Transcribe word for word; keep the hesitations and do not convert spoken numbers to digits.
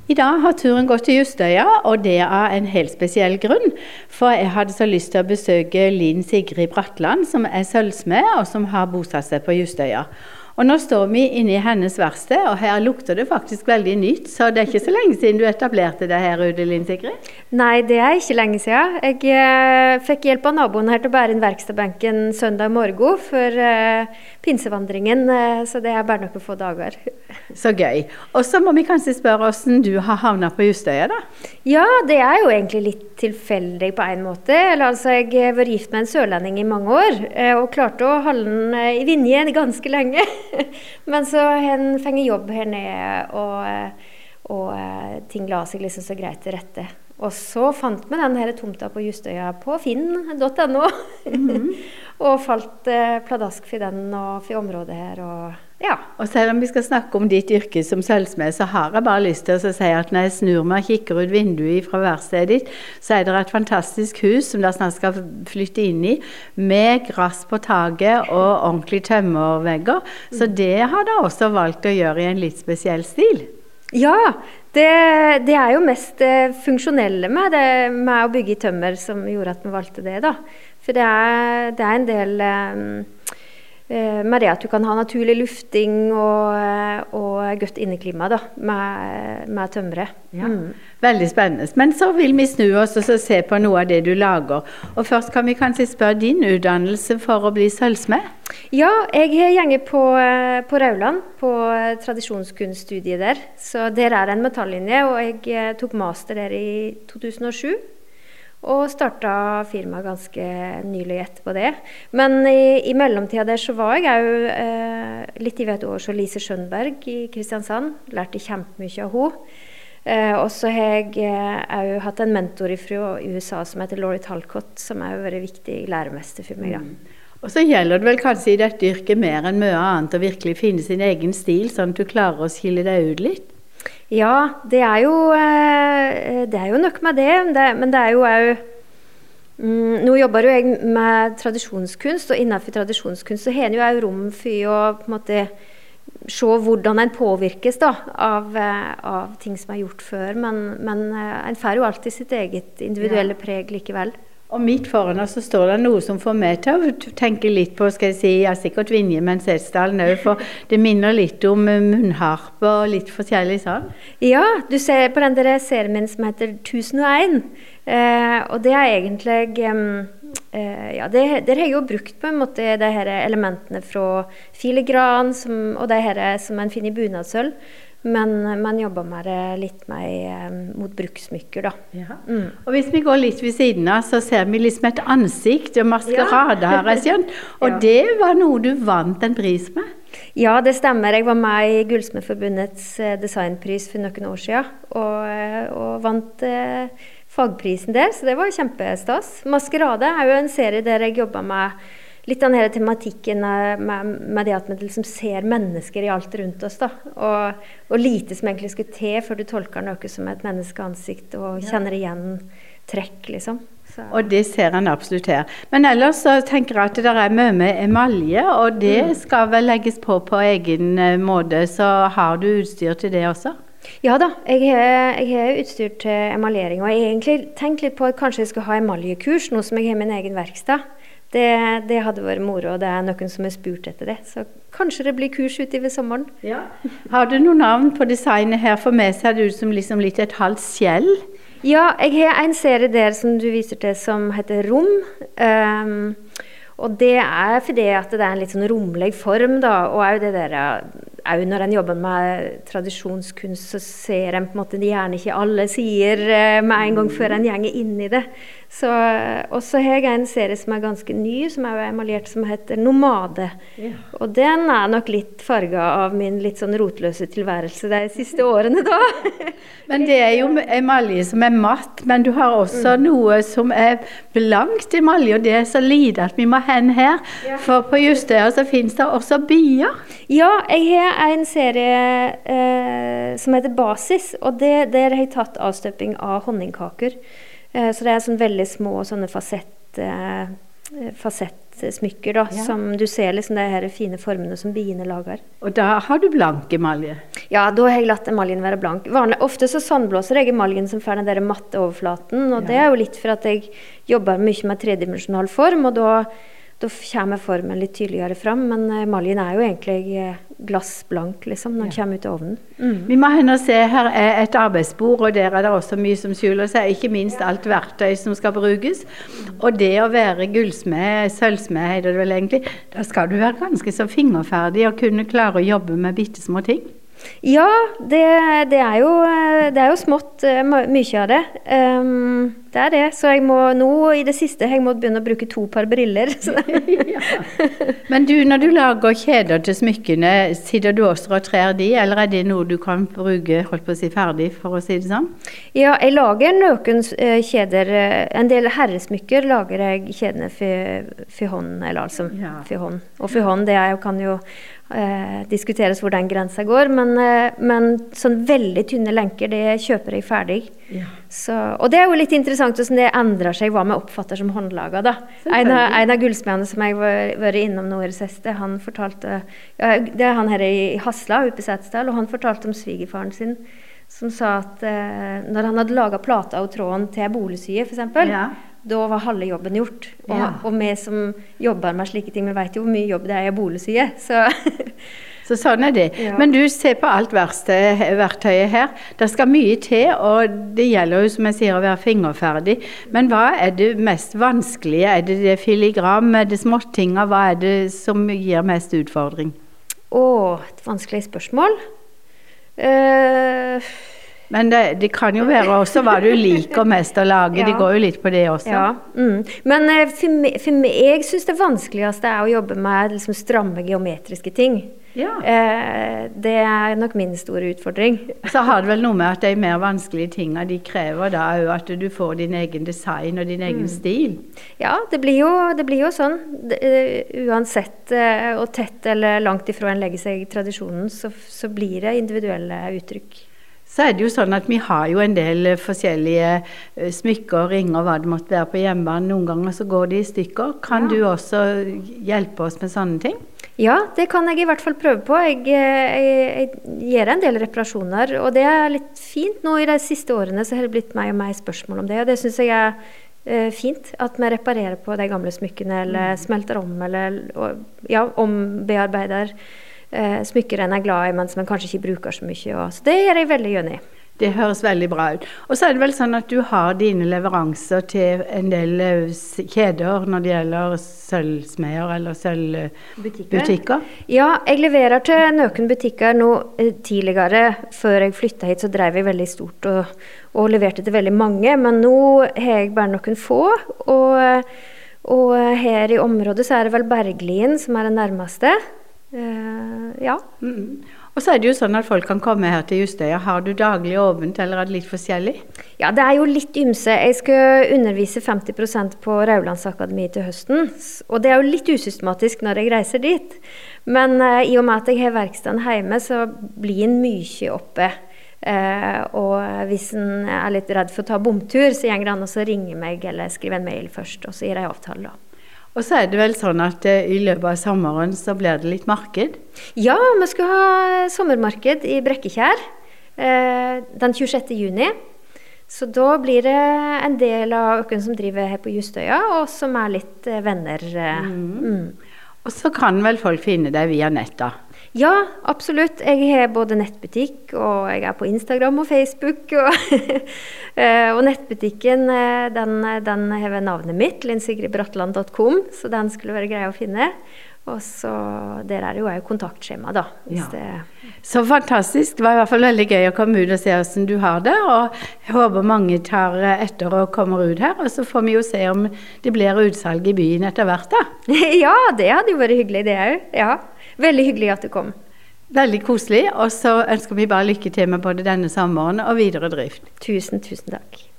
I dag har turen gått til Justøya, og det er en helt spesiell grunn. For jeg hadde så lyst til å besøke Linn Sigrid Bratland, som er sølvsmed, og som har bosatt seg på Justøya. Og nå står vi inne i hennes verksted, og her lukter det faktisk veldig nytt. Så det er ikke så lenge siden du etablerte det her ute, Linn Sigrid? Nei, det er ikke lenge siden. Jeg eh, fikk hjelp av naboen her til å bære inn verkstedbenken søndag morgen for eh, pinsevandringen, eh, så det er bare noen få dager. Så gøy. Og så må vi kanskje spørre hvordan du har havnet på Justøya, da? Ja, det er jo egentlig litt tilfeldig på en måte. Eller, altså, jeg var gift med en sørlending i mange år, eh, og klarte å holde den eh, i Vinje ganske lenge. Men så hen fikk jeg jobb her nede, og, og ting la seg liksom så greit til rette. Og så fant vi den her tomta på Justøya på finn punktum no, mm-hmm. og falt eh, pladask for den og for området her. Og, ja. Og selv om vi skal snakke om ditt yrke som sølvsmed, så har jeg bare lyst til å si at når jeg snur meg og kikker ut vinduet fra verkstedet ditt, så er det et fantastisk hus som dere snart skal flytte inn i, med gress på taket og ordentlig tømmervegger. Så det har dere også valgt å gjøre i en litt spesiell stil. Ja, det, det er jo mest eh, funksjonelle med, det, med å bygge i tømmer som gjorde at vi valgte det da. For det er, det er en del eh, med det at du kan ha naturlig lufting og, og godt inneklima da, med, med tømmeret. Ja. Mm. Veldig spennende. Men så vil vi snu oss og se på noe av det du lager. Og først kan vi kanskje spørre din utdannelse for å bli sølvsmed? Ja, jeg gjenger på, på Rauland, på tradisjonskunststudiet der. Så der er en metallinje, og jeg tok master der i to tusen og sju. Og startet firmaet ganske nylig etterpå det. Men i, i mellomtiden der så var jeg jo eh, litt i et år så Lise Schönberg i Kristiansand. Lærte kjempemye av henne. Eh, og så har jeg eh, hatt en mentor fra U S A som heter Laurie Talcott, som er jo veldig viktig læremester for meg da. Mm. Og så gjelder det vel kanskje i dette yrket mer enn mye annet å virkelig finne sin egen stil, sånn at du klarer å skille deg ut litt? Ja, det er jo, det er jo nok med det, det men det er jo mm, nå jobber jo jeg med tradisjonskunst, og innenfor tradisjonskunst så har jeg jo rom for å på en måte se hvordan en påvirkes da, av, av ting som er gjort før, men, men en får jo alltid sitt eget individuelle preg likevel. Og midt foran oss så står det noe som får meg til å tenke litt på, skal jeg si, ja, sikkert Vinje, men Setesdalen også, for det minner litt om munnharp og litt forskjellig sånn. Ja, du ser på den der serien min som heter tusen og en, eh, og det er egentlig, eh, ja, det, der har jeg jo brukt på en måte de her elementene fra filigran, som, og de her som en finner i bunadsølv. Men man jobber med det litt mer eh, mot brukssmykker da. Ja. Mm. Og hvis vi går litt ved siden av, så ser vi liksom et ansikt og maskerade ja. Har jeg skjønt. Og ja. Det var noe du vant en pris med? Ja, det stemmer. Jeg var med i Gullsmedforbundets eh, designpris for noen år siden, og, og vant eh, fagprisen der, så det var kjempestas. Maskerade er jo en serie der jeg jobber med litt av denne tematikken med, med det at man liksom ser mennesker i alt rundt oss da, og, og lite som egentlig skulle til før du tolker noe som et menneskeansikt og kjenner igjen trekk liksom. Så. Og det ser han absolutt her. Men ellers så tenker jeg at det er mye med emalje, og det mm. skal vel legges på på egen måte, så har du utstyr til det også? Ja da, jeg har, jeg har utstyr til emaljering, og jeg har egentlig tenkt litt på at kanskje jeg skal ha emaljekurs, nå som jeg har min egen verksted. Det, det hadde vært moro, og det er noen som har spurt etter det. Så kanskje det blir kurs ute ved sommeren. Ja. Har du noen navn på designet her? For meg ser det ut som liksom litt et halvt skjell. Ja, jeg har en serie der som du viser til som heter Rom. Um, og det er fordi at det er en litt sånn romlig form da, og er jo det der, er jo når en jobber med tradisjonskunst, så ser en på en måte gjerne ikke alle sider med en gang før en gjenger inn i det. Så, og så har jeg en serie som er ganske ny, som er emaljert, som heter Nomade. Ja. Og den er nok litt farget av min litt sånn rotløse tilværelse de siste årene da. Men det er jo emalje som er matt, men du har også mm. noe som er blankt emalje, og det er så lite at vi må hen her. Ja. For på Justøya så finnes det også bier. Ja, jeg har en serie eh, som heter Basis, og det, der har jeg tatt avstøping av honningkaker. Så det er sånn veldig små sånne fasett, fasett smykker da, ja. Som du ser liksom de her fine formene som biene lager. Og da har du blank emalje? Ja, da har jeg latt emaljen være blank. Vanlig, ofte så sandblåser jeg emaljen som får den der matte overflaten, og ja. Det er jo litt for at jeg jobber mye med tredimensjonal form, og da, da kommer formen litt tydeligere fram, men emaljen er jo egentlig glassblank liksom, når den ja. Kommer ut av ovnen. Mm. Vi må henne se, her er et arbeidsbord, og der er det også mye som skjuler seg, ikke minst ja. Alt verktøy som skal brukes. Og det å være gullsmed, sølvsmed, heter det vel egentlig, da skal du være ganske så fingerferdig og kunne klare å jobbe med bittesmå ting. Ja, det, det, er jo, det er jo smått mye av det. Um, det er det, så jeg må nå i det siste jeg må begynne å bruke to par briller. Ja. Men du, når du lager kjeder til smykkene, sitter du også og trer de, eller er det noe du kan bruke, holdt på å si ferdig, for å si det sånn? Ja, jeg lager noen kjeder, en del herresmykker lager jeg kjedene for, for hånd, eller altså ja. For hånd. Og for hånd, det er, kan jo Eh, diskuteres hvor den grensa går, men, eh, men sånn veldig tynne lenker, det kjøper jeg ferdig. Ja. Så, og det er jo litt interessant hvordan det endrer seg hva vi oppfatter som håndlaget da. En av, en av gullsmedene som jeg var, var innom nå i det siste, han fortalte, ja, det er han her i Hasla, oppe i Setesdal, og han fortalte om svigerfaren sin, som sa at eh, når han hadde laget plata og tråden til boligsyje, for eksempel, ja. Da var halve jobben gjort. Og, ja. Og vi som jobber med slike ting, vi vet jo hvor mye jobb det er i boligsyje. Så. Så sånn er det. Ja. Men du ser på alt verste verktøyet her. Det skal mye til, og det gjelder jo, som jeg sier, å være fingerferdig. Men hva er det mest vanskelige? Er det det filigram, er det småttinger? Hva er det som gir mest utfordring? Åh, et vanskelig spørsmål. Uh... Men det, det kan jo være også hva du liker mest å lage, ja. Det går jo litt på det også. Ja. Mm. Men for meg, for meg, jeg synes det vanskeligste er å jobbe med liksom, stramme geometriske ting. Ja. Eh, det er nok min store utfordring. Så har det vel noe med at de mer vanskelige tingene de krever da jo at du får din egen design og din egen mm. stil. Ja, det blir jo, det blir jo sånn. Det, uansett uh, og tett eller langt ifra en legger seg i tradisjonen, så, så blir det individuelle uttrykk. Så er det jo sånn at vi har jo en del forskjellige smykker, ringer, hva det måtte være på hjemmebane. Noen ganger så går de i stykker. Kan ja. Du også hjelpe oss med sånne ting? Ja, det kan jeg i hvert fall prøve på. Jeg, jeg, jeg gjør en del reparasjoner, og det er litt fint. Nå i de siste årene så har det blitt meg og meg spørsmål om det, og det synes jeg er uh, fint, at vi reparerer på de gamle smykkene, eller mm. smelter om, eller ja, ombearbeider Uh, smykker en er glad i, men som en kanskje ikke bruker så mye. Og, så det er jeg veldig enig i. Det høres veldig bra ut. Og så er det vel sånn at du har dine leveranser til en del kjeder når det gjelder sølvsmeder eller sølvbutikker? Ja, jeg leverer til noen butikker nå eh, tidligere. Før jeg flyttet hit så drev jeg veldig stort og, og leverte til veldig mange, men nå har jeg bare noen få. Og, og her i området så er det vel Berglien som er den nærmeste. Uh, ja. Mm. Og så er det jo sånn at folk kan komme her til Justøya. Har du daglig åpent, eller er det litt forskjellig? Ja, det er jo litt ymse. Jeg skal undervise femti prosent på Raulandsakademi til høsten, og det er jo litt usystematisk når jeg reiser dit. Men uh, i og med at jeg har verkstedet hjemme, så blir en mye oppe. Uh, og hvis en er litt redd for å ta bomtur, så gjenger det an å ringe meg eller skrive en mail først, og så gir jeg avtale da. Og så er det vel sånn at uh, i løpet av sommeren så blir det litt marked? Ja, vi skal ha sommermarked i Brekkekjær uh, den tjuesjette juni. Så da blir det en del av økken som driver her på Justøya, og som er litt uh, venner. Uh, mm. Mm. Og så kan vel folk finne deg via nettet? Ja, absolutt. Jeg har både nettbutikk, og jeg er på Instagram og Facebook. Og, og nettbutikken, den, den har navnet mitt, linn sigrid bratland punktum com, så den skulle være grei å finne. Og så, der er det jo et kontaktskjema da. Ja. Det... Så fantastisk. Det var i hvert fall veldig gøy å komme ut og se hvordan du har det, og jeg håper mange tar etter og kommer ut her, og så får vi jo se om det blir utsalg i byen etter hvert da. Ja, det hadde jo vært hyggelig det også. Ja. Veldig hyggelig at du kom. Veldig koselig, og så ønsker vi bare lykke til med både denne sommeren og videre drift. Tusen, tusen takk.